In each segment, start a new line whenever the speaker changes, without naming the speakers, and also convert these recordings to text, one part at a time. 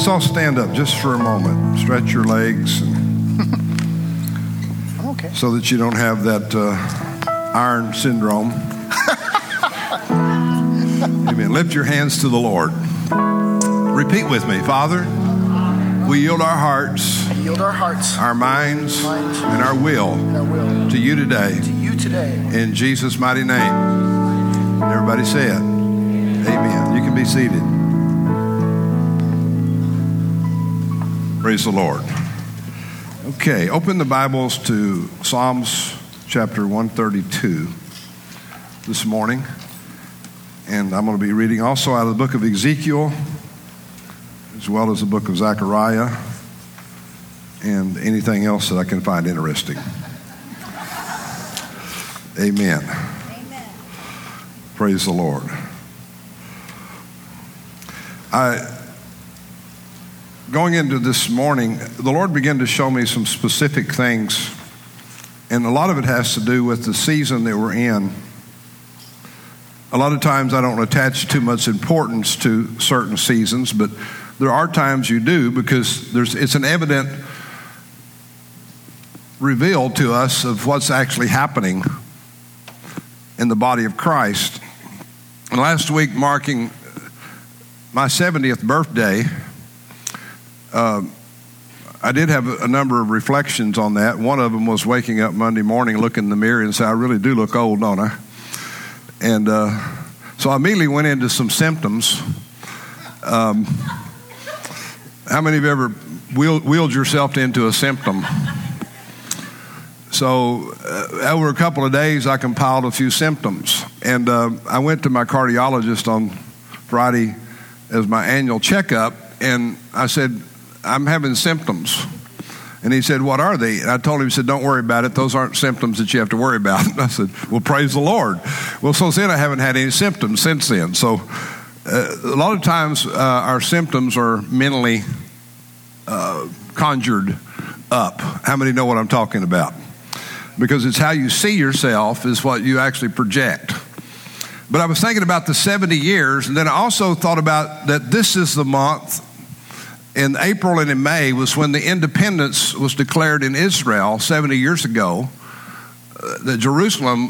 Let's all stand up just for a moment. Stretch your legs
Okay.
so that you don't have that iron syndrome. Amen. Lift your hands to the Lord. Repeat with me. Father, we yield our hearts, our minds, and our will to you today. In Jesus' mighty name. Everybody say it. Amen. You can be seated. Praise the Lord. Okay, open the Bibles to Psalms chapter 132 this morning. And I'm going to be reading also out of the book of Ezekiel, as well as the book of Zechariah, and anything else that I can find interesting. Amen.
Amen.
Praise the Lord. Going into this morning, the Lord began to show me some specific things, and a lot of it has to do with the season that we're in. A lot of times I don't attach too much importance to certain seasons, but there are times you do, because it's an evident reveal to us of what's actually happening in the body of Christ. And last week, marking my 70th birthday, I did have a number of reflections on that. One of them was waking up Monday morning, looking in the mirror and say, I really do look old, don't I? And so I immediately went into some symptoms. How many of you ever wheeled yourself into a symptom? So over a couple of days, I compiled a few symptoms. And I went to my cardiologist on Friday as my annual checkup, and I said, I'm having symptoms. And he said, what are they? And I told him, he said, don't worry about it. Those aren't symptoms that you have to worry about. And I said, well, praise the Lord. Well, so then I haven't had any symptoms since then. So a lot of times our symptoms are mentally conjured up. How many know what I'm talking about? Because it's how you see yourself is what you actually project. But I was thinking about the 70 years, and then I also thought about that this is the month in April and in May was when the independence was declared in Israel 70 years ago, that Jerusalem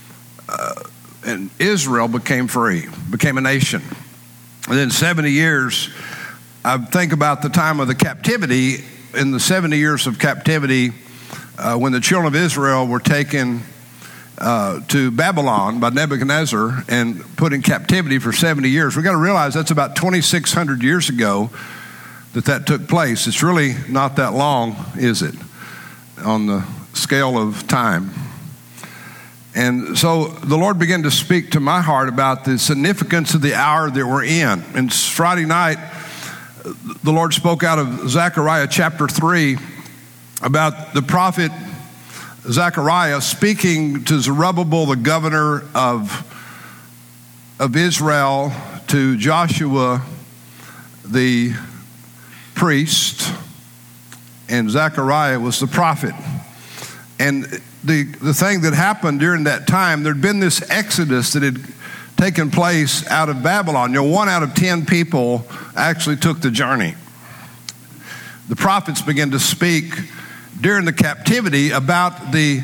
and Israel became free, became a nation. And then 70 years, I think about the time of the captivity, in the 70 years of captivity, when the children of Israel were taken to Babylon by Nebuchadnezzar and put in captivity for 70 years. We've got to realize that's about 2,600 years ago that took place. It's really not that long, is it, on the scale of time? And so the Lord began to speak to my heart about the significance of the hour that we're in. And Friday night, the Lord spoke out of Zechariah chapter 3 about the prophet Zechariah speaking to Zerubbabel, the governor of Israel, to Joshua, the priest, and Zechariah was the prophet. And the thing that happened during that time, there'd been this exodus that had taken place out of Babylon. 1 out of 10 people actually took the journey. The prophets began to speak during the captivity about the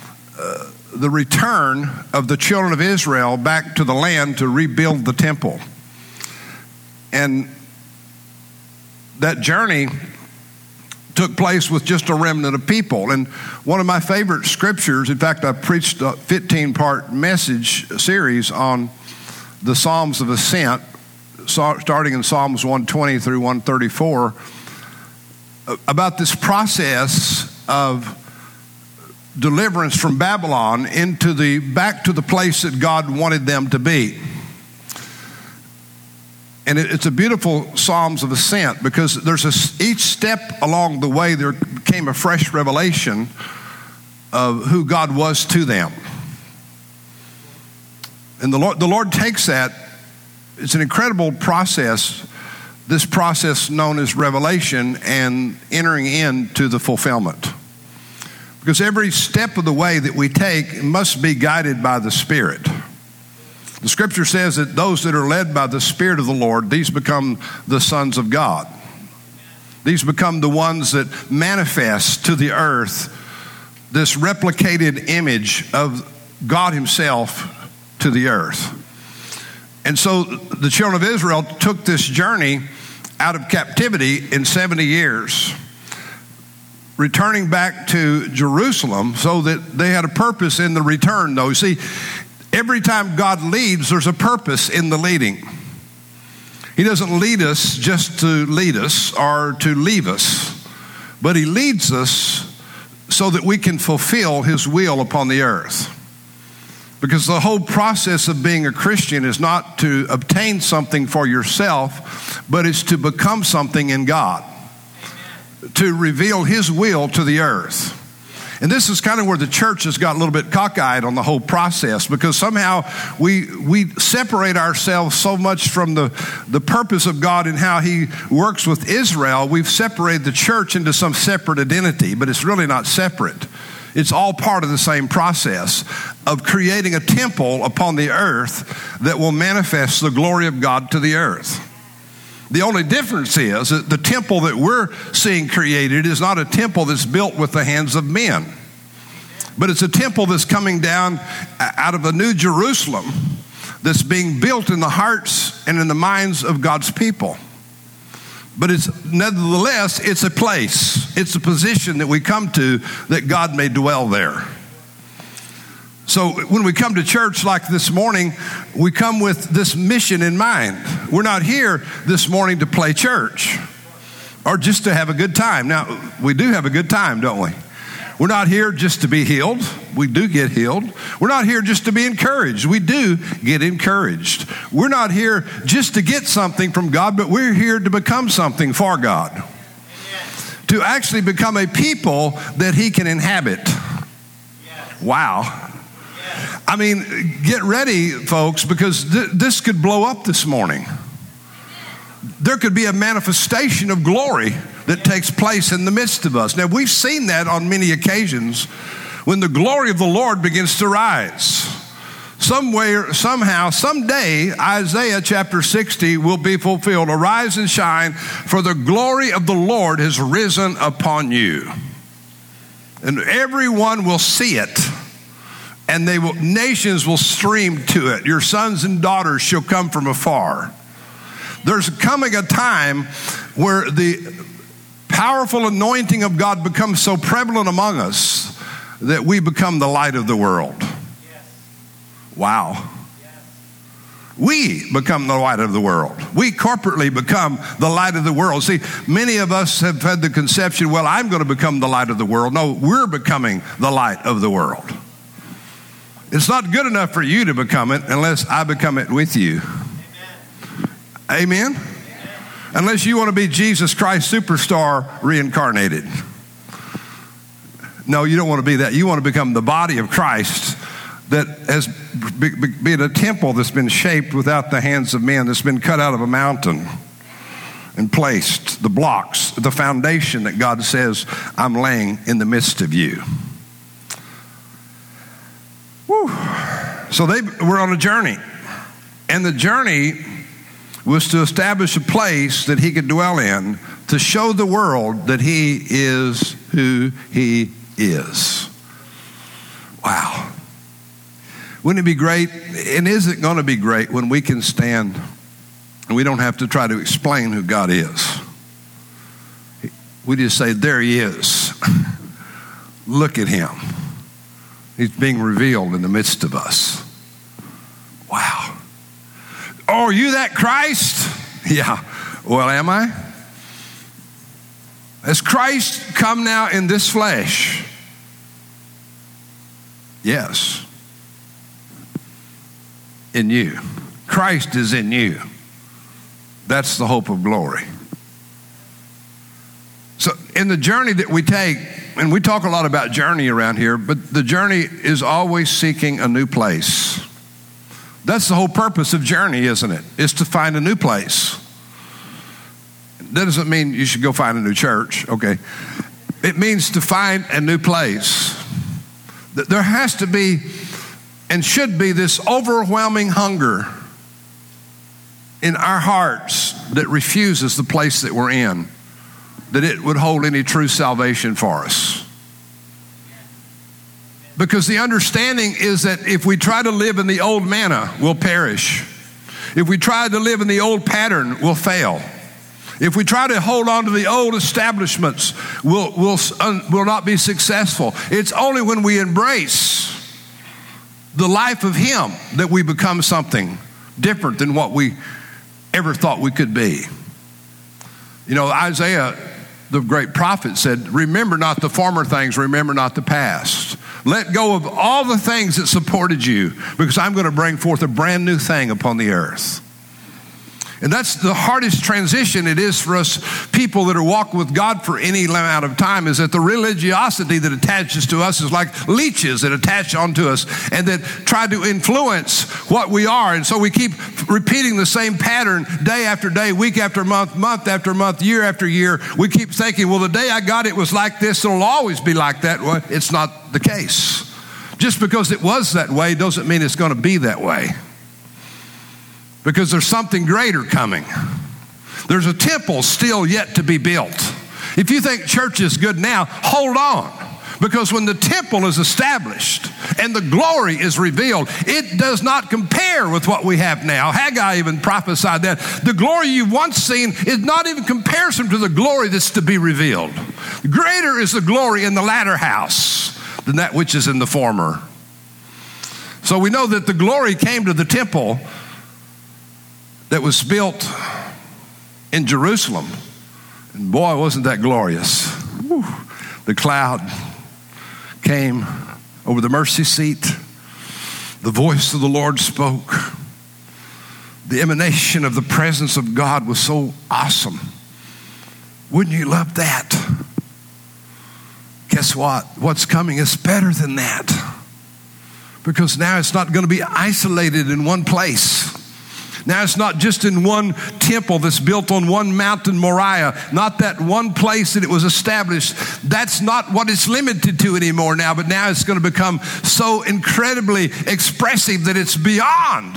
return of the children of Israel back to the land to rebuild the temple. And that journey took place with just a remnant of people. And one of my favorite scriptures, in fact, I preached a 15-part message series on the Psalms of Ascent, starting in Psalms 120 through 134, about this process of deliverance from Babylon back to the place that God wanted them to be. And it's a beautiful Psalms of Ascent, because there's each step along the way there came a fresh revelation of who God was to them. And the Lord takes that. It's an incredible process, this process known as revelation and entering into the fulfillment. Because every step of the way that we take must be guided by the Spirit. The scripture says that those that are led by the Spirit of the Lord, these become the sons of God. These become the ones that manifest to the earth this replicated image of God himself to the earth. And so the children of Israel took this journey out of captivity in 70 years, returning back to Jerusalem so that they had a purpose in the return, though. See, every time God leads, there's a purpose in the leading. He doesn't lead us just to lead us or to leave us, but he leads us so that we can fulfill his will upon the earth. Because the whole process of being a Christian is not to obtain something for yourself, but it's to become something in God, to reveal his will to the earth. And this is kind of where the church has got a little bit cockeyed on the whole process, because somehow we separate ourselves so much from the purpose of God and how he works with Israel. We've separated the church into some separate identity, but it's really not separate. It's all part of the same process of creating a temple upon the earth that will manifest the glory of God to the earth. The only difference is that the temple that we're seeing created is not a temple that's built with the hands of men, but it's a temple that's coming down out of a new Jerusalem that's being built in the hearts and in the minds of God's people. But nevertheless, it's a place, it's a position that we come to that God may dwell there. So when we come to church like this morning, we come with this mission in mind. We're not here this morning to play church or just to have a good time. Now, we do have a good time, don't we? We're not here just to be healed. We do get healed. We're not here just to be encouraged. We do get encouraged. We're not here just to get something from God, but we're here to become something for God. Amen. To actually become a people that he can inhabit. Yes. Wow. I mean, get ready, folks, because this could blow up this morning. There could be a manifestation of glory that takes place in the midst of us. Now, we've seen that on many occasions when the glory of the Lord begins to rise. Somewhere, somehow, someday, Isaiah chapter 60 will be fulfilled. Arise and shine, for the glory of the Lord has risen upon you. And everyone will see it. And nations will stream to it. Your sons and daughters shall come from afar. There's coming a time where the powerful anointing of God becomes so prevalent among us that we become the light of the world. Yes. Wow. Yes. We become the light of the world. We corporately become the light of the world. See, many of us have had the conception, well, I'm going to become the light of the world. No, we're becoming the light of the world. It's not good enough for you to become it unless I become it with you. Amen? Amen? Unless you want to be Jesus Christ superstar reincarnated. No, you don't want to be that. You want to become the body of Christ that has been a temple that's been shaped without the hands of men, that's been cut out of a mountain and placed, the blocks, the foundation that God says, I'm laying in the midst of you. Whew. So they were on a journey. And the journey was to establish a place that he could dwell in to show the world that he is who he is. Wow. Wouldn't it be great? And is it going to be great when we can stand and we don't have to try to explain who God is? We just say, there he is. Look at him. He's being revealed in the midst of us. Wow. Oh, are you that Christ? Yeah. Well, am I? Has Christ come now in this flesh? Yes. In you. Christ is in you. That's the hope of glory. So in the journey that we take, and we talk a lot about journey around here, but the journey is always seeking a new place. That's the whole purpose of journey, isn't it? Is to find a new place. That doesn't mean you should go find a new church, okay? It means to find a new place. There has to be and should be this overwhelming hunger in our hearts that refuses the place that we're in. that it would hold any true salvation for us. Because the understanding is that if we try to live in the old manna, we'll perish. If we try to live in the old pattern, we'll fail. If we try to hold on to the old establishments, we'll not be successful. It's only when we embrace the life of Him that we become something different than what we ever thought we could be. You know, Isaiah, the great prophet, said, remember not the former things, remember not the past. Let go of all the things that supported you, because I'm going to bring forth a brand new thing upon the earth. And that's the hardest transition it is for us people that are walking with God for any amount of time, is that the religiosity that attaches to us is like leeches that attach onto us and that try to influence what we are. And so we keep repeating the same pattern day after day, week after month, month after month, year after year. We keep thinking, well, the day I got it was like this, it'll always be like that. Well, it's not the case. Just because it was that way doesn't mean it's going to be that way. Because there's something greater coming. There's a temple still yet to be built. If you think church is good now, hold on. Because when the temple is established and the glory is revealed, it does not compare with what we have now. Haggai even prophesied that. The glory you've once seen is not even comparison to the glory that's to be revealed. Greater is the glory in the latter house than that which is in the former. So we know that the glory came to the temple that was built in Jerusalem. And boy, wasn't that glorious. Whew. The cloud came over the mercy seat. The voice of the Lord spoke. The emanation of the presence of God was so awesome. Wouldn't you love that? Guess what? What's coming is better than that. Because now it's not going to be isolated in one place. Now it's not just in one temple that's built on one mountain, Moriah, not that one place that it was established. That's not what it's limited to anymore now, but now it's going to become so incredibly expressive that it's beyond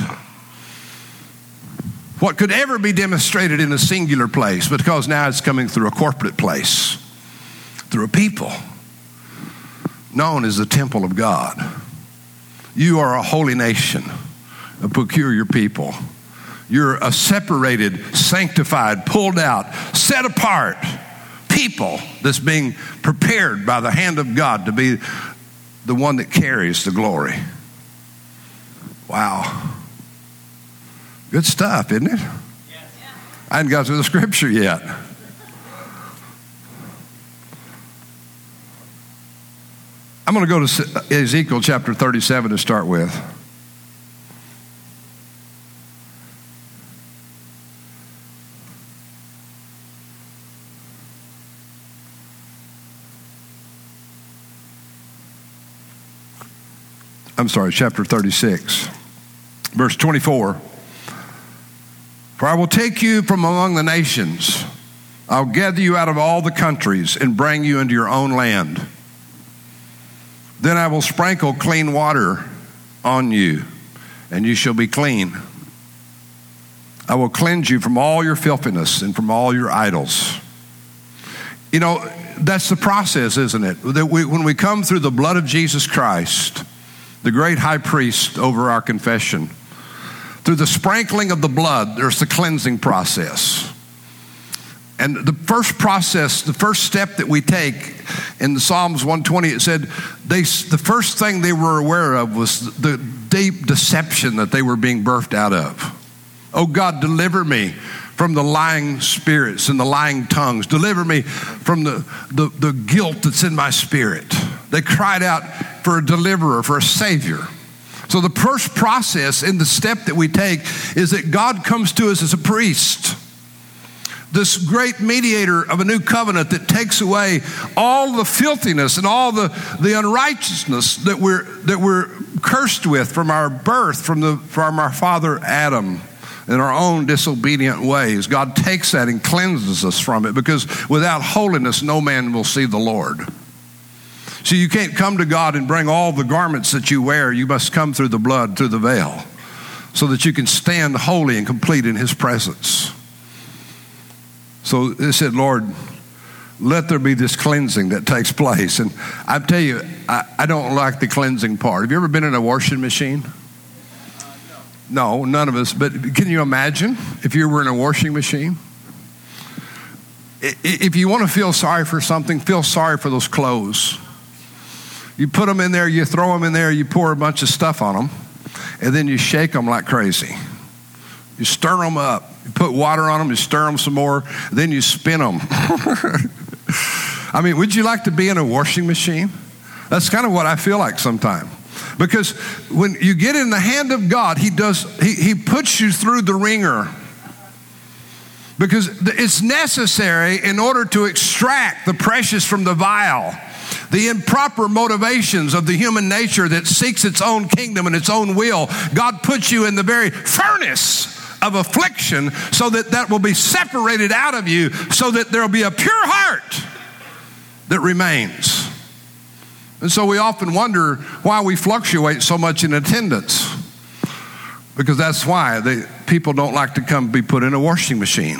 what could ever be demonstrated in a singular place, because now it's coming through a corporate place, through a people known as the temple of God. You are a holy nation, a peculiar people. You're a separated, sanctified, pulled out, set apart people that's being prepared by the hand of God to be the one that carries the glory. Wow. Good stuff, isn't it? I hadn't got to the scripture yet. I'm going to go to Ezekiel chapter 37 to start with. Chapter 36, verse 24. For I will take you from among the nations. I'll gather you out of all the countries and bring you into your own land. Then I will sprinkle clean water on you, and you shall be clean. I will cleanse you from all your filthiness and from all your idols. You know, that's the process, isn't it? That when we come through the blood of Jesus Christ, the great high priest over our confession, through the sprinkling of the blood, there's the cleansing process. And the first process, the first step that we take in the Psalms 120, it said the first thing they were aware of was the deep deception that they were being birthed out of. Oh God, deliver me from the lying spirits and the lying tongues. Deliver me from the guilt that's in my spirit. They cried out for a deliverer, for a savior. So the first process in the step that we take is that God comes to us as a priest, this great mediator of a new covenant that takes away all the filthiness and all the unrighteousness that we're cursed with from our birth, from our father Adam, in our own disobedient ways. God takes that and cleanses us from it, because without holiness no man will see the Lord. So you can't come to God and bring all the garments that you wear. You must come through the blood, through the veil, so that you can stand holy and complete in His presence. So they said, Lord, let there be this cleansing that takes place. And I tell you, I don't like the cleansing part. Have you ever been in a washing machine? No, none of us. But can you imagine if you were in a washing machine? If you want to feel sorry for something, feel sorry for those clothes. You put them in there, you throw them in there, you pour a bunch of stuff on them, and then you shake them like crazy. You stir them up. You put water on them, you stir them some more, then you spin them. I mean, would you like to be in a washing machine? That's kind of what I feel like sometimes. Because when you get in the hand of God, He puts you through the ringer. Because it's necessary in order to extract the precious from the vile, the improper motivations of the human nature that seeks its own kingdom and its own will. God puts you in the very furnace of affliction so that will be separated out of you, so that there will be a pure heart that remains. And so we often wonder why we fluctuate so much in attendance. Because that's why people don't like to come be put in a washing machine.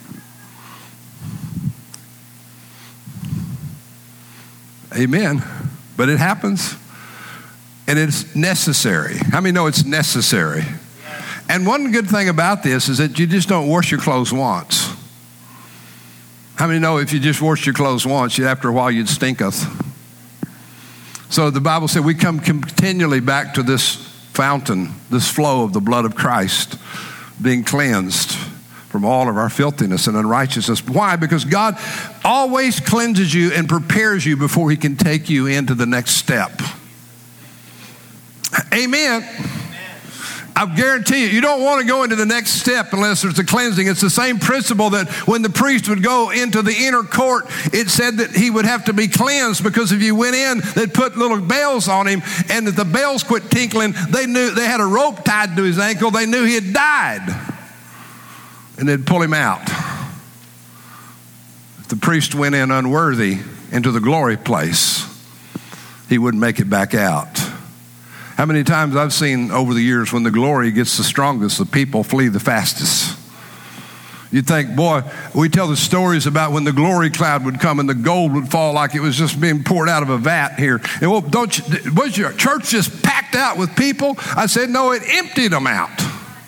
Amen. But it happens. And it's necessary. How many know it's necessary? And one good thing about this is that you just don't wash your clothes once. How many know if you just wash your clothes once, after a while you'd stinketh? So the Bible said we come continually back to this fountain, this flow of the blood of Christ, being cleansed from all of our filthiness and unrighteousness. Why? Because God always cleanses you and prepares you before He can take you into the next step. Amen. I guarantee you don't want to go into the next step unless there's a cleansing. It's the same principle that when the priest would go into the inner court, it said that he would have to be cleansed, because if you went in, they'd put little bells on him, and if the bells quit tinkling, they knew they had a rope tied to his ankle. They knew he had died, and they'd pull him out. If the priest went in unworthy into the glory place, he wouldn't make it back out. How many times I've seen over the years when the glory gets the strongest, the people flee the fastest. You think, boy, we tell the stories about when the glory cloud would come and the gold would fall like it was just being poured out of a vat here. And well, was your church just packed out with people? I said, no, it emptied them out.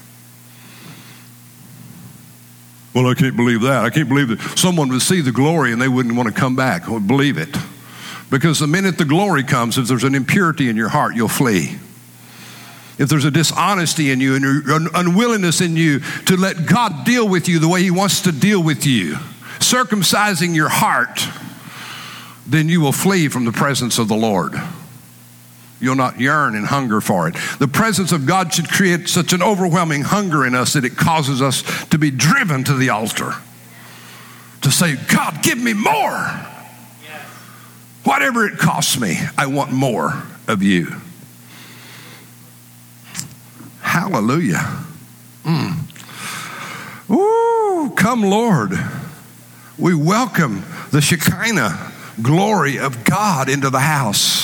Well, I can't believe that. I can't believe that someone would see the glory and they wouldn't want to come back. Well, believe it. Because the minute the glory comes, if there's an impurity in your heart, you'll flee. If there's a dishonesty in you and an unwillingness in you to let God deal with you the way He wants to deal with you, circumcising your heart, then you will flee from the presence of the Lord. You'll not yearn and hunger for it. The presence of God should create such an overwhelming hunger in us that it causes us to be driven to the altar. To say, God, give me more. Whatever it costs me, I want more of you. Hallelujah. Ooh, come Lord. We welcome the Shekinah glory of God into the house.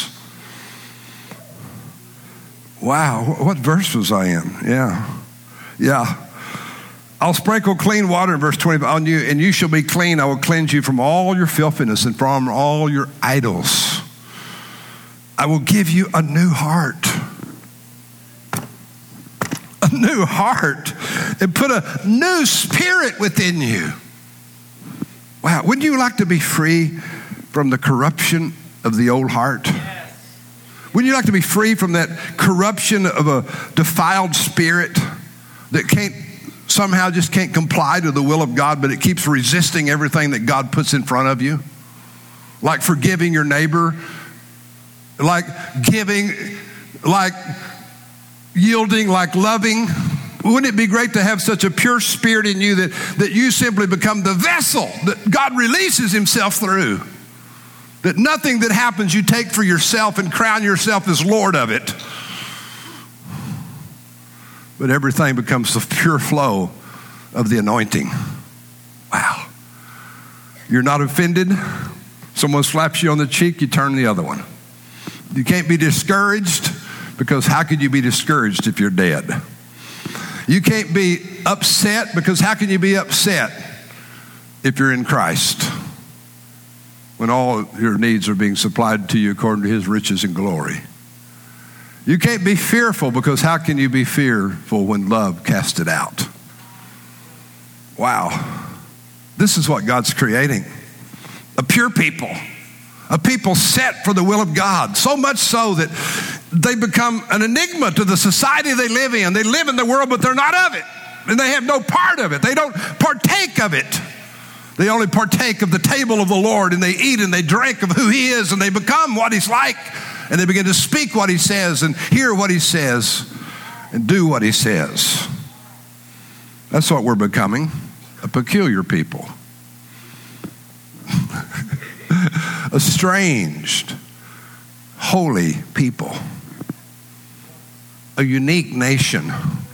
Wow, what verse was I in? Yeah. I'll sprinkle clean water in verse 20 on you, and you shall be clean. I will cleanse you from all your filthiness and from all your idols. I will give you a new heart. A new heart. And put a new spirit within you. Wow, wouldn't you like to be free from the corruption of the old heart? Yes. Wouldn't you like to be free from that corruption of a defiled spirit that somehow just can't comply to the will of God, but it keeps resisting everything that God puts in front of you? Like forgiving your neighbor, like giving, like yielding, like loving. Wouldn't it be great to have such a pure spirit in you that you simply become the vessel that God releases Himself through? That nothing that happens you take for yourself and crown yourself as Lord of it. But everything becomes the pure flow of the anointing. Wow. You're not offended. Someone slaps you on the cheek, you turn the other one. You can't be discouraged, because how could you be discouraged if you're dead? You can't be upset, because how can you be upset if you're in Christ? when all your needs are being supplied to you according to his riches and glory. You can't be fearful, because how can you be fearful when love casts it out? Wow. This is what God's creating. A pure people. A people set for the will of God. So much so that they become an enigma to the society they live in. They live in the world, but they're not of it. And they have no part of it. They don't partake of it. They only partake of the table of the Lord, and they eat and they drink of who he is, and they become what he's like, and they begin to speak what he says and hear what he says and do what he says. That's what we're becoming, a peculiar people. Estranged, holy people. A unique nation.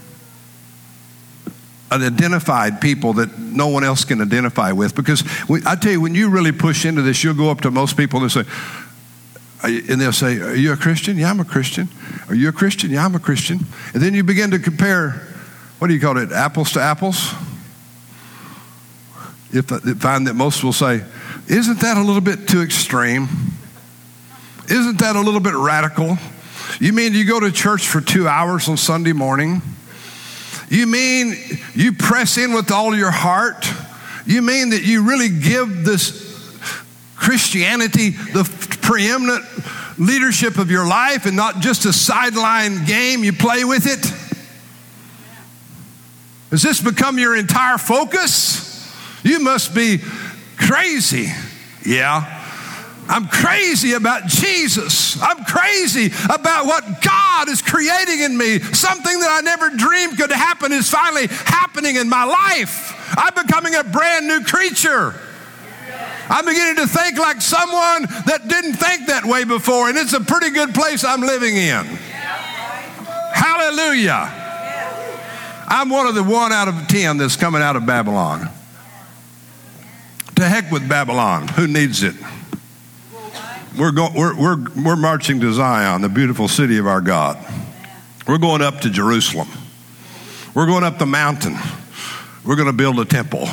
An identified people that no one else can identify with. Because I tell you, when you really push into this, you'll go up to most people and they'll say, are you a Christian? Yeah, I'm a Christian. Are you a Christian? Yeah, I'm a Christian. And then you begin to compare, what do you call it, apples to apples? You find that most will say, isn't that a little bit too extreme? Isn't that a little bit radical? You mean you go to church for 2 hours on Sunday morning? You mean you press in with all your heart? You mean that you really give this Christianity the preeminent leadership of your life and not just a sideline game you play with it? Has this become your entire focus? You must be crazy. Yeah. I'm crazy about Jesus. I'm crazy about what God is creating in me. Something that I never dreamed could happen is finally happening in my life. I'm becoming a brand new creature. I'm beginning to think like someone that didn't think that way before, and it's a pretty good place I'm living in. Hallelujah. I'm one of the 1 out of 10 that's coming out of Babylon. To heck with Babylon. Who needs it? We're marching to Zion, the beautiful city of our God. We're going up to Jerusalem. We're going up the mountain. We're going to build a temple.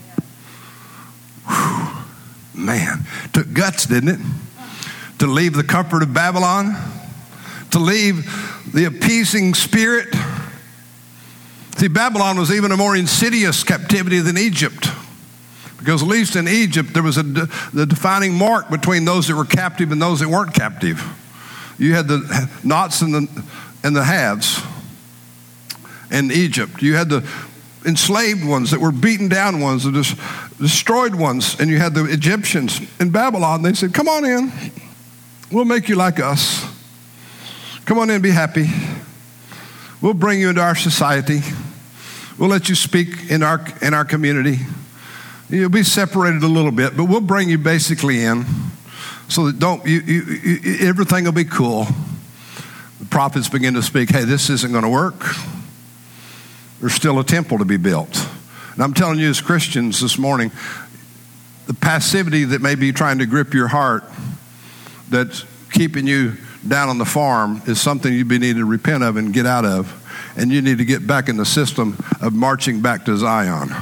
Whew. Man, took guts, didn't it? To leave the comfort of Babylon, to leave the appeasing spirit. See, Babylon was even a more insidious captivity than Egypt. Because at least in Egypt, there was the defining mark between those that were captive and those that weren't captive. You had the nots and the haves in Egypt. You had the enslaved ones that were beaten down ones, the destroyed ones, and you had the Egyptians. In Babylon, they said, come on in. We'll make you like us. Come on in, be happy. We'll bring you into our society. We'll let you speak in our community. You'll be separated a little bit, but we'll bring you basically in so that everything will be cool. The prophets begin to speak, hey, this isn't going to work. There's still a temple to be built. And I'm telling you as Christians this morning, the passivity that may be trying to grip your heart, that's keeping you down on the farm, is something you need to repent of and get out of. And you need to get back in the system of marching back to Zion.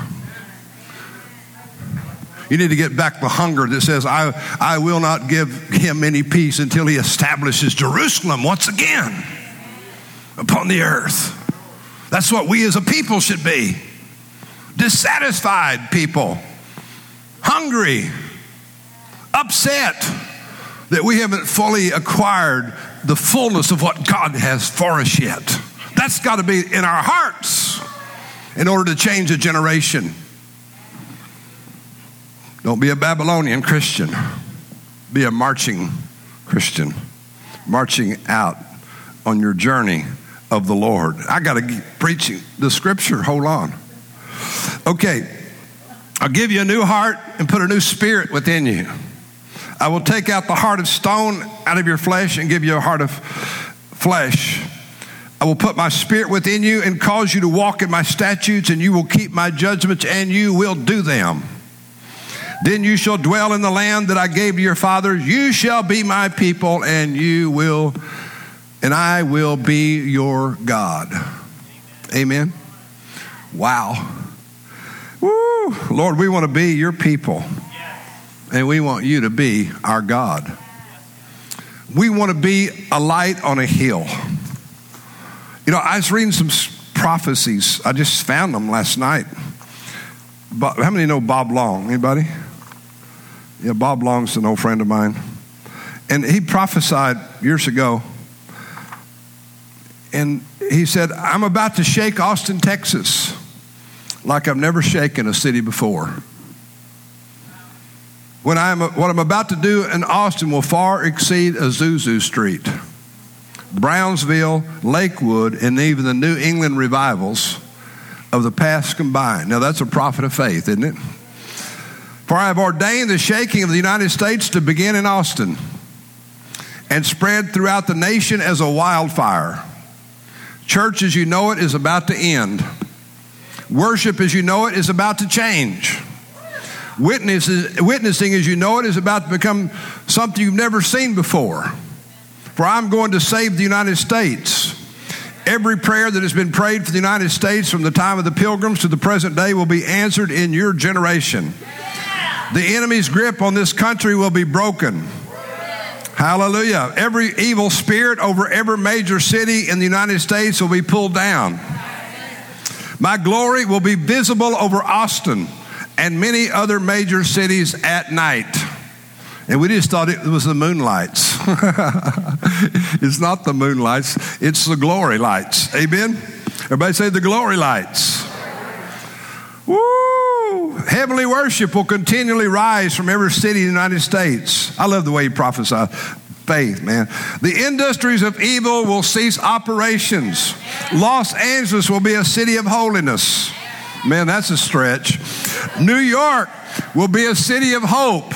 You need to get back the hunger that says, I will not give him any peace until he establishes Jerusalem once again upon the earth. That's what we as a people should be. Dissatisfied people. Hungry. Upset that we haven't fully acquired the fullness of what God has for us yet. That's got to be in our hearts in order to change a generation. Don't be a Babylonian Christian. Be a marching Christian. Marching out on your journey of the Lord. I got to keep preaching the scripture. Hold on. Okay. I'll give you a new heart and put a new spirit within you. I will take out the heart of stone out of your flesh and give you a heart of flesh. I will put my spirit within you and cause you to walk in my statutes, and you will keep my judgments, and you will do them. Then you shall dwell in the land that I gave to your fathers. You shall be my people, and I will be your God. Amen. Wow. Woo. Lord, we want to be your people. and we want you to be our God. We want to be a light on a hill. You know, I was reading some prophecies. I just found them last night. But how many know Bob Long? Anybody? Yeah, Bob Long's an old friend of mine. And he prophesied years ago. And he said, I'm about to shake Austin, Texas, like I've never shaken a city before. What I'm about to do in Austin will far exceed Azusa Street, Brownsville, Lakewood, and even the New England revivals of the past combined. Now that's a prophet of faith, isn't it? For I have ordained the shaking of the United States to begin in Austin and spread throughout the nation as a wildfire. Church as you know it is about to end. Worship as you know it is about to change. Witnessing as you know it is about to become something you've never seen before. For I'm going to save the United States. Every prayer that has been prayed for the United States from the time of the Pilgrims to the present day will be answered in your generation. The enemy's grip on this country will be broken. Hallelujah. Every evil spirit over every major city in the United States will be pulled down. My glory will be visible over Austin and many other major cities at night. And we just thought it was the moonlights. It's not the moonlights, it's the glory lights. Amen? Everybody say the glory lights. Woo! Heavenly worship will continually rise from every city in the United States. I love the way you prophesy. Faith, man. The industries of evil will cease operations. Los Angeles will be a city of holiness. Man, that's a stretch. New York will be a city of hope.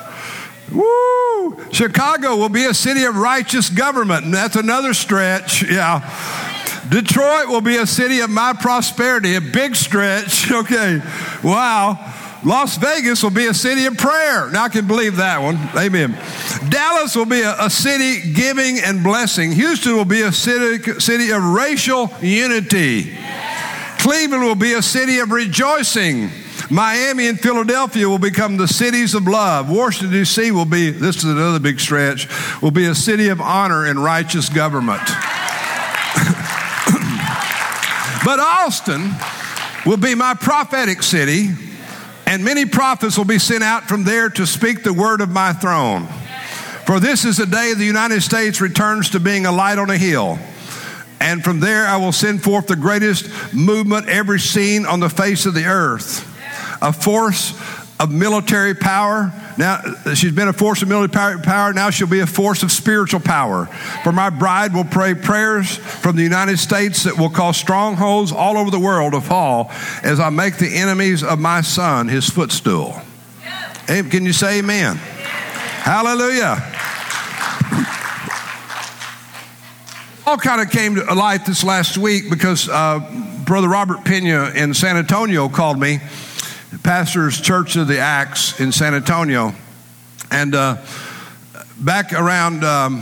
Woo! Chicago will be a city of righteous government. And that's another stretch. Yeah. Detroit will be a city of my prosperity. A big stretch. Okay. Wow. Las Vegas will be a city of prayer. Now I can believe that one. Amen. Dallas will be a city giving and blessing. Houston will be a city of racial unity. Cleveland will be a city of rejoicing. Miami and Philadelphia will become the cities of love. Washington, D.C. will be, this is another big stretch, will be a city of honor and righteous government. But Austin will be my prophetic city, and many prophets will be sent out from there to speak the word of my throne. For this is the day the United States returns to being a light on a hill. And from there I will send forth the greatest movement ever seen on the face of the earth. A force of military power. Now, she's been a force of military power. Now she'll be a force of spiritual power. For my bride will pray prayers from the United States that will cause strongholds all over the world to fall as I make the enemies of my son his footstool. Can you say amen? Hallelujah. All kind of came to light this last week because Brother Robert Pena in San Antonio called me, pastor's Church of the Acts in San Antonio. And back around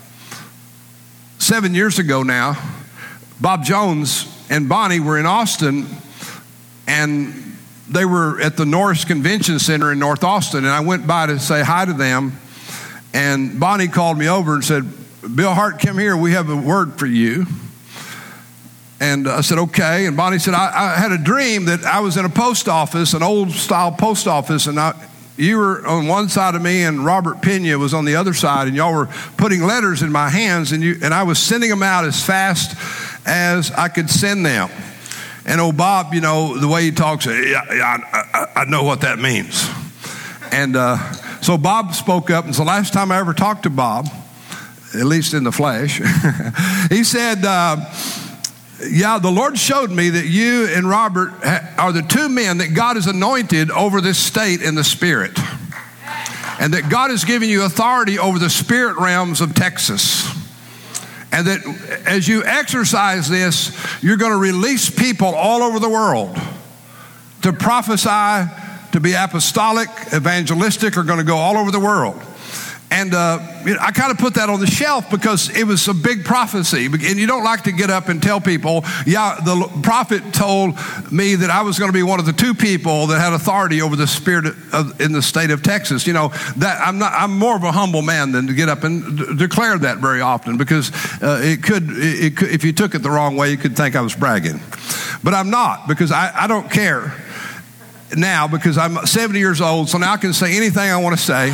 7 years ago now, Bob Jones and Bonnie were in Austin, and they were at the Norris Convention Center in North Austin, and I went by to say hi to them, and Bonnie called me over and said, Bill Hart, come here, we have a word for you. And I said, okay. And Bonnie said, I had a dream that I was in a post office, an old style post office, and you were on one side of me and Robert Pena was on the other side, and y'all were putting letters in my hands, and I was sending them out as fast as I could send them. And old Bob, you know, the way he talks, I know what that means. And so Bob spoke up, and so last time I ever talked to Bob, at least in the flesh, he said, yeah, the Lord showed me that you and Robert are the two men that God has anointed over this state in the spirit. And that God has given you authority over the spirit realms of Texas. And that as you exercise this, you're going to release people all over the world to prophesy, to be apostolic, evangelistic, are going to go all over the world. And I kind of put that on the shelf because it was a big prophecy. And you don't like to get up and tell people, yeah, the prophet told me that I was going to be one of the 2 people that had authority over the spirit in the state of Texas. You know, that I'm more of a humble man than to get up and declare that very often, because it could, if you took it the wrong way, you could think I was bragging. But I'm not, because I don't care now, because I'm 70 years old, so now I can say anything I want to say.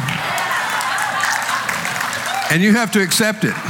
And you have to accept it.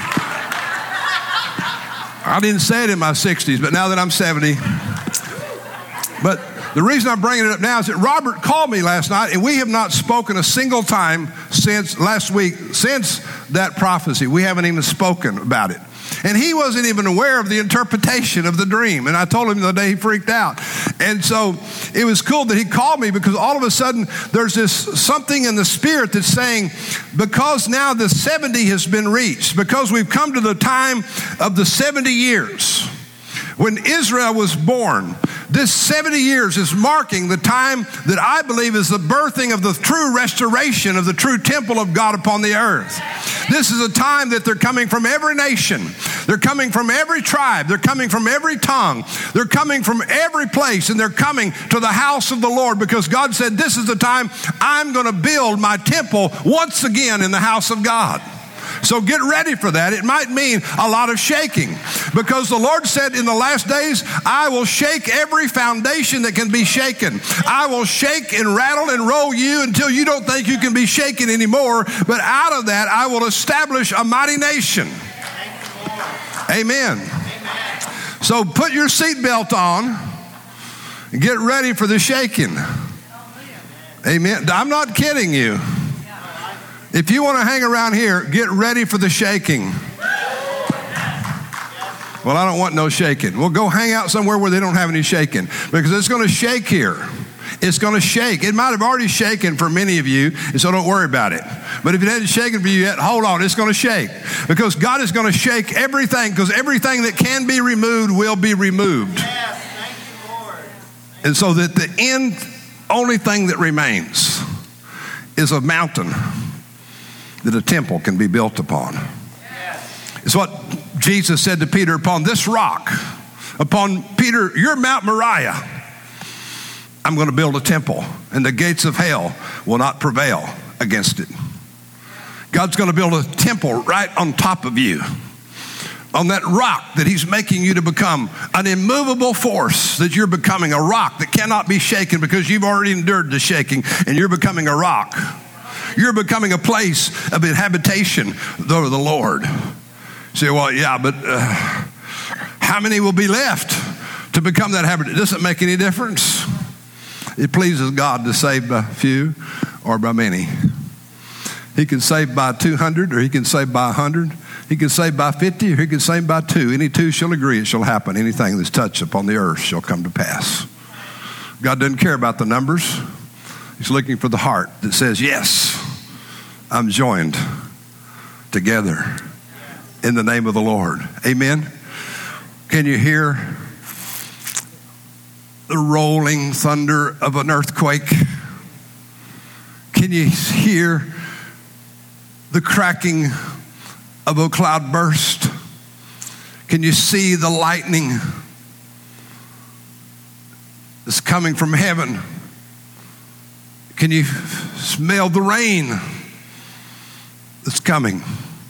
I didn't say it in my 60s, but now that I'm 70. But the reason I'm bringing it up now is that Robert called me last night, and we have not spoken a single time since last week, since that prophecy. We haven't even spoken about it. And he wasn't even aware of the interpretation of the dream. And I told him the day, he freaked out. And so it was cool that he called me, because all of a sudden there's this something in the spirit that's saying, because now the 70 has been reached, because we've come to the time of the 70 years when Israel was born, this 70 years is marking the time that I believe is the birthing of the true restoration of the true temple of God upon the earth. This is a time that they're coming from every nation. They're coming from every tribe. They're coming from every tongue. They're coming from every place, and they're coming to the house of the Lord, because God said, this is the time I'm going to build my temple once again in the house of God. So get ready for that. It might mean a lot of shaking, because the Lord said in the last days, I will shake every foundation that can be shaken. I will shake and rattle and roll you until you don't think you can be shaken anymore. But out of that, I will establish a mighty nation. Amen. So put your seatbelt on and get ready for the shaking. Amen. I'm not kidding you. If you want to hang around here, get ready for the shaking. Well, I don't want no shaking. Well, go hang out somewhere where they don't have any shaking, because it's going to shake here. It's going to shake. It might have already shaken for many of you, and so don't worry about it. But if it hasn't shaken for you yet, hold on. It's going to shake, because God is going to shake everything, because everything that can be removed will be removed.
Yes, thank you, Lord.
And so that the only thing that remains is a mountain that a temple can be built upon. It's what Jesus said to Peter, upon this rock, upon Peter, your Mount Moriah, I'm going to build a temple, and the gates of hell will not prevail against it. God's going to build a temple right on top of you, on that rock that he's making you to become, an immovable force, that you're becoming a rock that cannot be shaken, because you've already endured the shaking, and you're becoming a rock. You're becoming a place of habitation, though, the Lord. You say, well, yeah, but how many will be left to become that habitation? It doesn't make any difference. It pleases God to save by few or by many. He can save by 200, or he can save by 100. He can save by 50, or he can save by 2. Any 2 shall agree, it shall happen. Anything that's touched upon the earth shall come to pass. God doesn't care about the numbers. He's looking for the heart that says, yes, I'm joined together in the name of the Lord. Amen. Can you hear the rolling thunder of an earthquake? Can you hear the cracking of a cloud burst? Can you see the lightning that's coming from heaven? Can you smell the rain that's coming?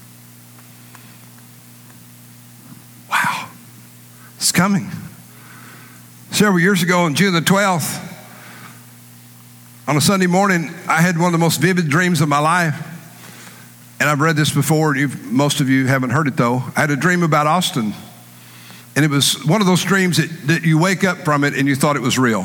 Wow, it's coming. Several years ago on June the 12th, on a Sunday morning, I had one of the most vivid dreams of my life. And I've read this before. Most of you haven't heard it, though. I had a dream about Austin. And it was one of those dreams that you wake up from it and you thought it was real.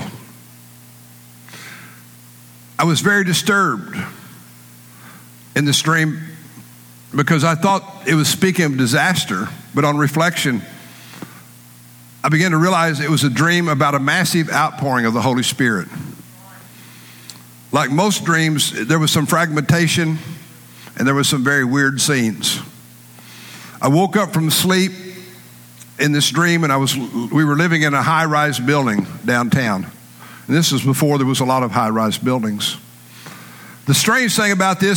I was very disturbed in this dream, because I thought it was speaking of disaster. But on reflection, I began to realize it was a dream about a massive outpouring of the Holy Spirit. Like most dreams, there was some fragmentation, and there was some very weird scenes. I woke up from sleep in this dream, and we were living in a high-rise building downtown. And this was before there was a lot of high-rise buildings. The strange thing about this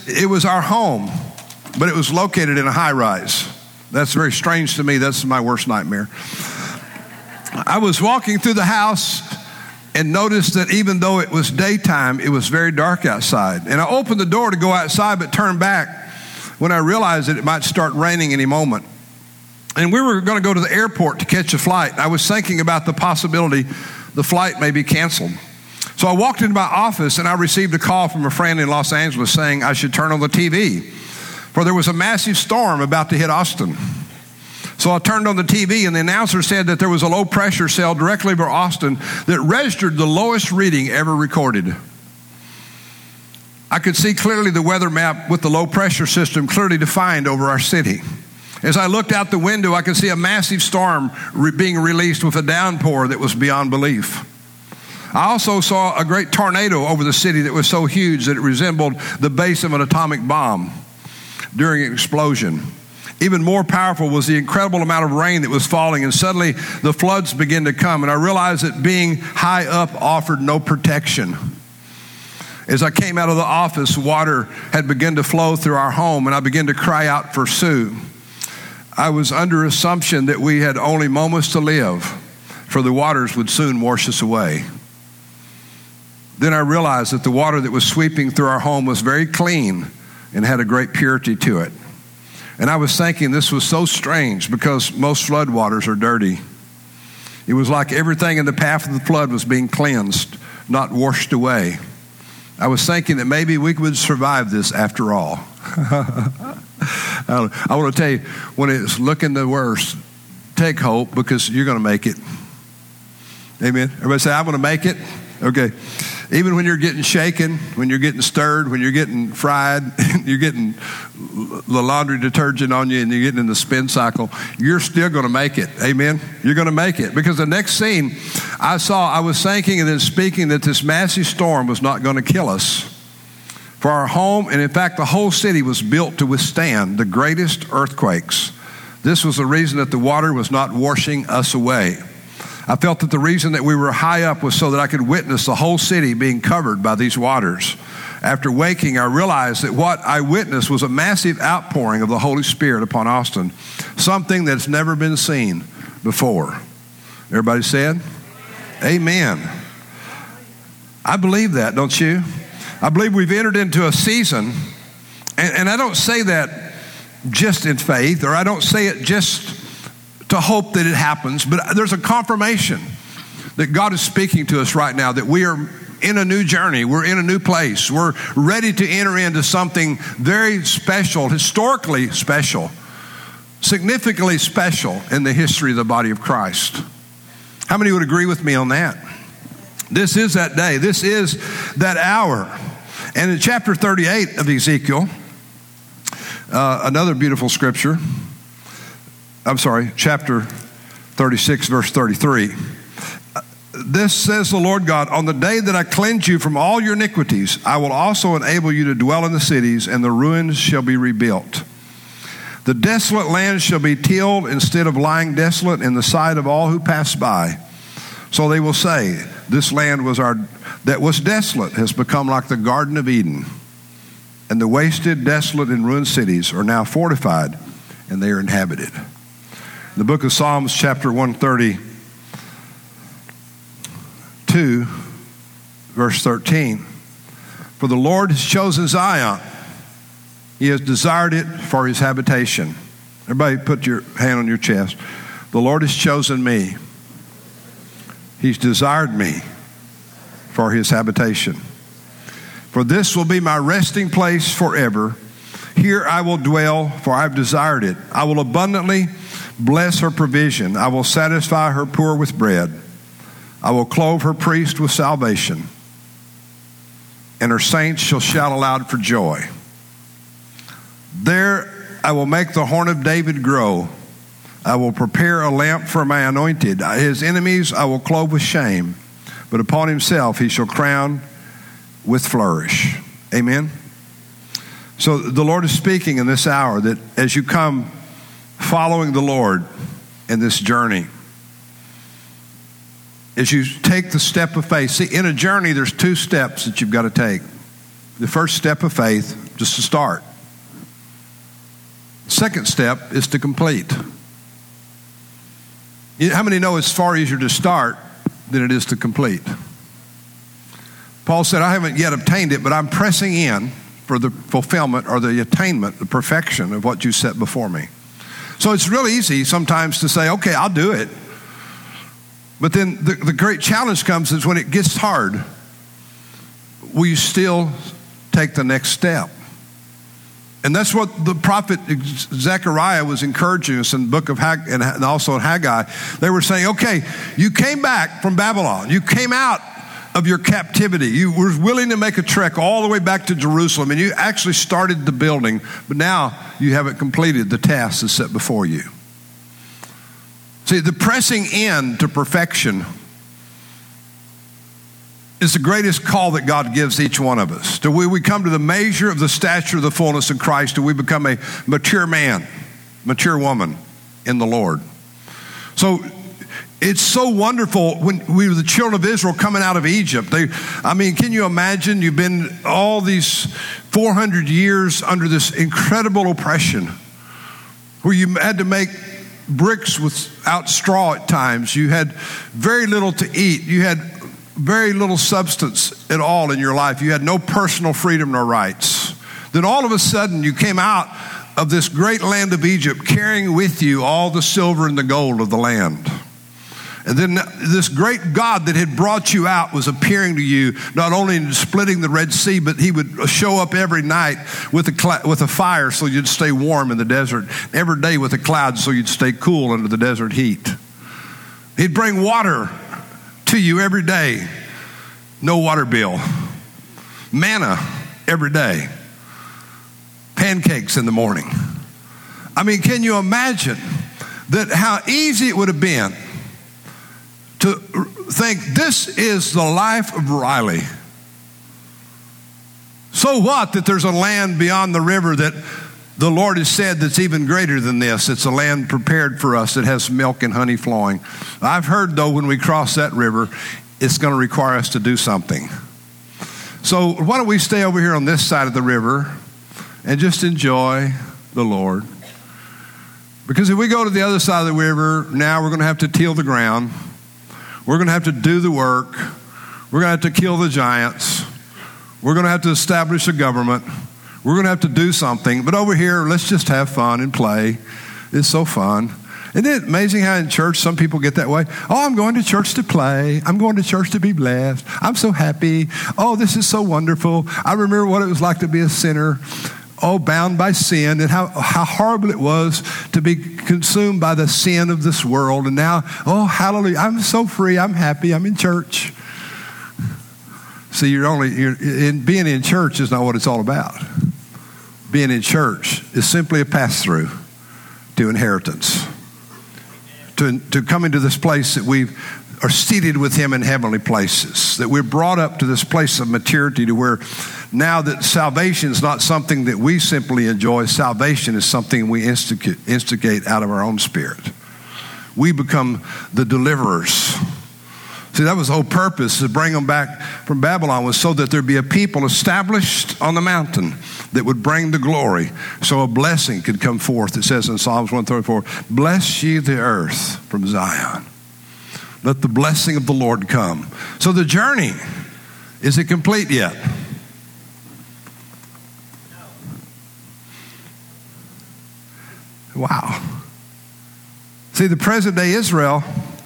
it was our home, but it was located in a high rise. That's very strange to me. That's my worst nightmare. I was walking through the house and noticed that even though it was daytime, it was very dark outside. And I opened the door to go outside, but turned back when I realized that it might start raining any moment. And we were going to go to the airport to catch a flight. I was thinking about the possibility the flight may be canceled. So I walked into my office and I received a call from a friend in Los Angeles saying I should turn on the TV, for there was a massive storm about to hit Austin. So I turned on the TV and the announcer said that there was a low pressure cell directly over Austin that registered the lowest reading ever recorded. I could see clearly the weather map with the low pressure system clearly defined over our city. As I looked out the window, I could see a massive storm being released with a downpour that was beyond belief. I also saw a great tornado over the city that was so huge that it resembled the base of an atomic bomb during an explosion. Even more powerful was the incredible amount of rain that was falling, and suddenly the floods began to come, and I realized that being high up offered no protection. As I came out of the office, water had begun to flow through our home, and I began to cry out for Sue. I was under assumption that we had only moments to live, for the waters would soon wash us away. Then I realized that the water that was sweeping through our home was very clean and had a great purity to it. And I was thinking this was so strange because most flood waters are dirty. It was like everything in the path of the flood was being cleansed, not washed away. I was thinking that maybe we would survive this after all. I want to tell you, when it's looking the worst, take hope because you're going to make it. Amen. Everybody say, I'm going to make it. Okay. Even when you're getting shaken, when you're getting stirred, when you're getting fried, you're getting the laundry detergent on you and you're getting in the spin cycle, you're still going to make it. Amen? You're going to make it. Because the next scene I was thinking and then speaking that this massive storm was not going to kill us. For our home, and in fact the whole city was built to withstand the greatest earthquakes. This was the reason that the water was not washing us away. I felt that the reason that we were high up was so that I could witness the whole city being covered by these waters. After waking, I realized that what I witnessed was a massive outpouring of the Holy Spirit upon Austin, something that's never been seen before. Everybody said? Amen. I believe that, don't you? I believe we've entered into a season, and I don't say that just in faith, or I don't say it just to hope that it happens, but there's a confirmation that God is speaking to us right now, that we are in a new journey. We're in a new place. We're ready to enter into something very special, historically special, significantly special in the history of the body of Christ. How many would agree with me on that? This is that day. This is that hour. And in chapter 38 of Ezekiel, another beautiful scripture, chapter 36, verse 33. This says the Lord God, on the day that I cleanse you from all your iniquities, I will also enable you to dwell in the cities, and the ruins shall be rebuilt. The desolate land shall be tilled instead of lying desolate in the sight of all who pass by. So they will say, this land that was desolate has become like the Garden of Eden, and the wasted, desolate, and ruined cities are now fortified, and they are inhabited. The book of Psalms, chapter 132, verse 13. For the Lord has chosen Zion. He has desired it for his habitation. Everybody put your hand on your chest. The Lord has chosen me. He's desired me for his habitation. For this will be my resting place forever. Here I will dwell, for I have desired it. I will abundantly bless her provision. I will satisfy her poor with bread. I will clothe her priest with salvation, and her saints shall shout aloud for joy. There I will make the horn of David grow. I will prepare a lamp for my anointed. His enemies I will clothe with shame, but upon himself he shall crown with flourish. Amen. So the Lord is speaking in this hour that as you come following the Lord in this journey, as you take the step of faith. See, in a journey, there's two steps that you've got to take. The first step of faith, just to start. Second step is to complete. How many know it's far easier to start than it is to complete? Paul said, I haven't yet obtained it, but I'm pressing in for the fulfillment or the attainment, the perfection of what you set before me. So it's really easy sometimes to say, okay, I'll do it. But then the great challenge comes is when it gets hard, will you still take the next step? And that's what the prophet Zechariah was encouraging us in the book of Haggai and also in Haggai. They were saying, okay, you came back from Babylon. You came out of your captivity. You were willing to make a trek all the way back to Jerusalem, and you actually started the building, but now you haven't completed the task that's set before you. See, the pressing in to perfection is the greatest call that God gives each one of us. Do we come to the measure of the stature of the fullness of Christ? Do we become a mature man, mature woman in the Lord? So it's so wonderful when we were the children of Israel coming out of Egypt. Can you imagine? You've been all these 400 years under this incredible oppression where you had to make bricks without straw at times. You had very little to eat. You had very little substance at all in your life. You had no personal freedom nor rights. Then all of a sudden you came out of this great land of Egypt carrying with you all the silver and the gold of the land. And then this great God that had brought you out was appearing to you, not only in splitting the Red Sea, but he would show up every night with a fire so you'd stay warm in the desert. Every day with a cloud so you'd stay cool under the desert heat. He'd bring water to you every day. No water bill. Manna every day. Pancakes in the morning. Can you imagine that how easy it would have been to think this is the life of Riley? So what that there's a land beyond the river that the Lord has said that's even greater than this. It's a land prepared for us that has milk and honey flowing. I've heard, though, when we cross that river, it's going to require us to do something. So why don't we stay over here on this side of the river and just enjoy the Lord? Because if we go to the other side of the river, now we're going to have to till the ground. We're going to have to do the work. We're going to have to kill the giants. We're going to have to establish a government. We're going to have to do something. But over here, let's just have fun and play. It's so fun. Isn't it amazing how in church some people get that way? Oh, I'm going to church to play. I'm going to church to be blessed. I'm so happy. Oh, this is so wonderful. I remember what it was like to be a sinner. Oh, bound by sin, and how horrible it was to be consumed by the sin of this world. And now, oh, hallelujah, I'm so free. I'm happy. I'm in church. See, being in church is not what it's all about. Being in church is simply a pass-through to inheritance. To come into this place that we are seated with him in heavenly places, that we're brought up to this place of maturity to where now that salvation is not something that we simply enjoy, salvation is something we instigate out of our own spirit. We become the deliverers. See, that was the whole purpose, to bring them back from Babylon, was so that there'd be a people established on the mountain that would bring the glory, so a blessing could come forth. It says in Psalms 134, bless ye the earth from Zion. Let the blessing of the Lord come. So the journey, is it complete yet? Wow. See, the present day Israel,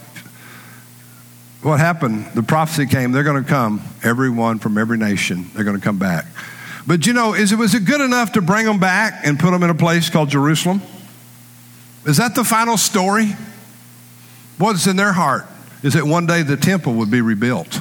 what happened? The prophecy came. They're going to come, everyone from every nation. They're going to come back. But was it good enough to bring them back and put them in a place called Jerusalem? Is that the final story? What's in their heart is that one day the temple would be rebuilt.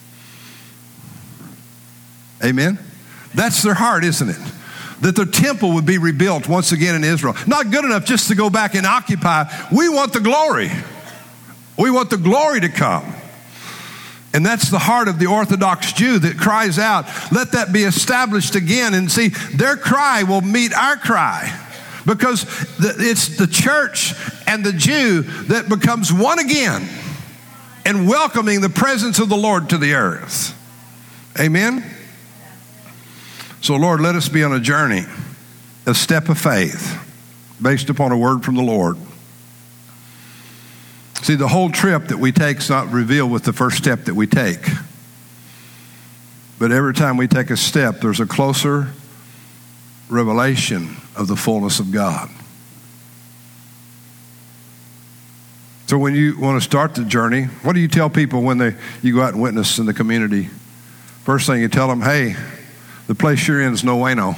Amen? That's their heart, isn't it? That the temple would be rebuilt once again in Israel. Not good enough just to go back and occupy. We want the glory. We want the glory to come. And that's the heart of the Orthodox Jew that cries out, let that be established again. And see, their cry will meet our cry. Because it's the church and the Jew that becomes one again and welcoming the presence of the Lord to the earth. Amen? So, Lord, let us be on a journey, a step of faith, based upon a word from the Lord. See, the whole trip that we take is not revealed with the first step that we take. But every time we take a step, there's a closer revelation of the fullness of God. So when you want to start the journey, what do you tell people when you go out and witness in the community? First thing you tell them, hey, the place you're in is no bueno.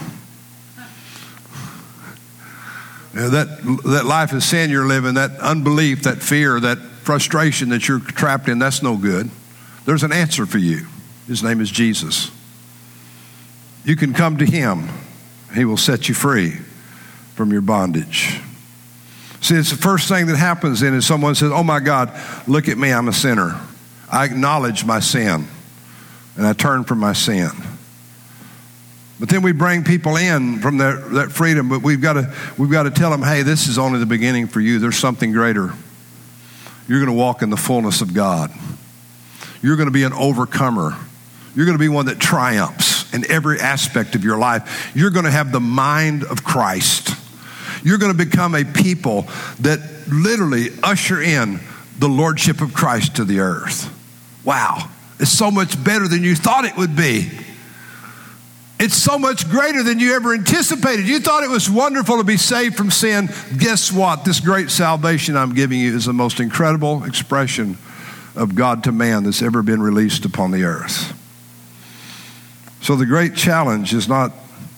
That life of sin you're living, that unbelief, that fear, that frustration that you're trapped in, that's no good. There's an answer for you. His name is Jesus. You can come to him. He will set you free from your bondage. See, it's the first thing that happens then is someone says, oh my God, look at me, I'm a sinner. I acknowledge my sin and I turn from my sin. But then we bring people in from that freedom, but we've got to tell them, hey, this is only the beginning for you. There's something greater. You're going to walk in the fullness of God. You're going to be an overcomer. You're going to be one that triumphs in every aspect of your life. You're going to have the mind of Christ. You're going to become a people that literally usher in the lordship of Christ to the earth. Wow. It's so much better than you thought it would be. It's so much greater than you ever anticipated. You thought it was wonderful to be saved from sin. Guess what? This great salvation I'm giving you is the most incredible expression of God to man that's ever been released upon the earth. So the great challenge is not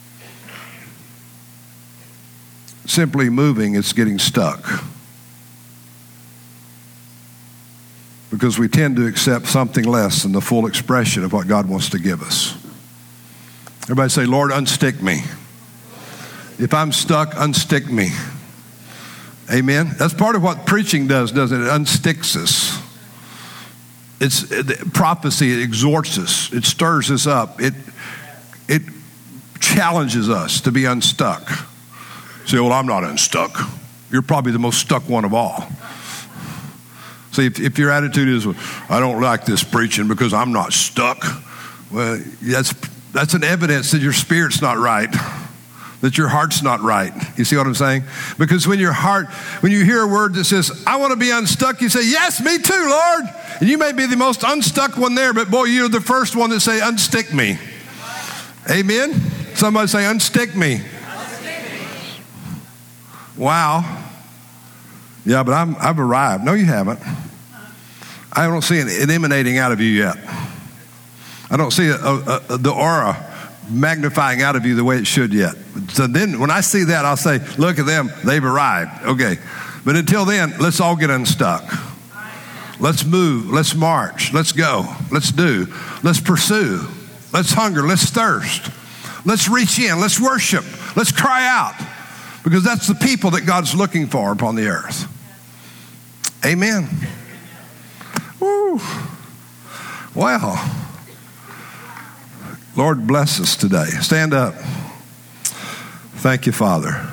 simply moving, it's getting stuck. Because we tend to accept something less than the full expression of what God wants to give us. Everybody say, Lord, unstick me. If I'm stuck, unstick me. Amen? That's part of what preaching does, doesn't it? It unsticks us. It's prophecy, it exhorts us. It stirs us up. It challenges us to be unstuck. Say, well, I'm not unstuck. You're probably the most stuck one of all. See, if your attitude is, well, I don't like this preaching because I'm not stuck, well, that's an evidence that your spirit's not right, that your heart's not right. You see what I'm saying? Because when you hear a word that says, I want to be unstuck, you say, yes, me too, Lord. And you may be the most unstuck one there, but boy, you're the first one that say, unstick me. Amen? Somebody say, unstick me. Wow. Yeah, but I've arrived. No, you haven't. I don't see it emanating out of you yet. I don't see the aura magnifying out of you the way it should yet. So then when I see that, I'll say, look at them. They've arrived. Okay. But until then, let's all get unstuck. Let's move. Let's march. Let's go. Let's do. Let's pursue. Let's hunger. Let's thirst. Let's reach in. Let's worship. Let's cry out. Because that's the people that God's looking for upon the earth. Amen. Woo. Wow. Lord, bless us today. Stand up. Thank you, Father.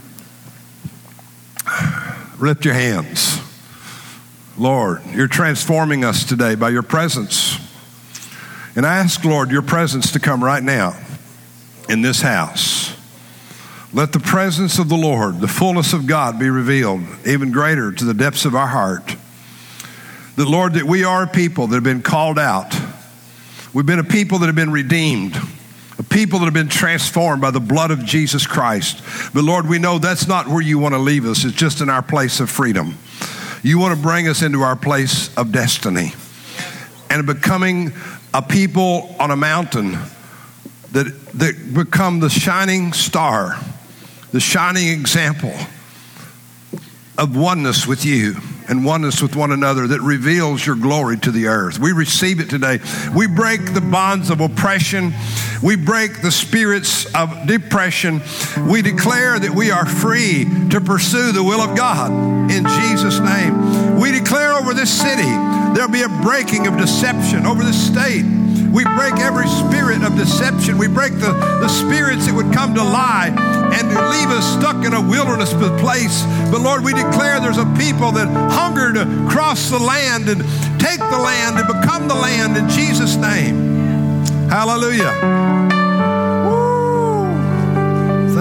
Lift your hands. Lord, you're transforming us today by your presence. And I ask, Lord, your presence to come right now in this house. Let the presence of the Lord, the fullness of God, be revealed even greater to the depths of our heart. That, Lord, that we are a people that have been called out. We've been a people that have been redeemed, a people that have been transformed by the blood of Jesus Christ. But Lord, we know that's not where you want to leave us. It's just in our place of freedom. You want to bring us into our place of destiny and becoming a people on a mountain that become the shining star, the shining example of oneness with you and oneness with one another that reveals your glory to the earth. We receive it today. We break the bonds of oppression. We break the spirits of depression. We declare that we are free to pursue the will of God in Jesus' name. We declare over this city there'll be a breaking of deception over this state. We break every spirit of deception. We break the spirits that would come to lie and to leave us stuck in a wilderness place. But Lord, we declare there's a people that hunger to cross the land and take the land and become the land in Jesus' name. Hallelujah. Woo.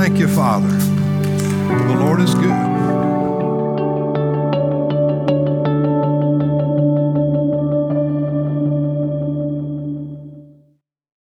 Thank you, Father. The Lord is good.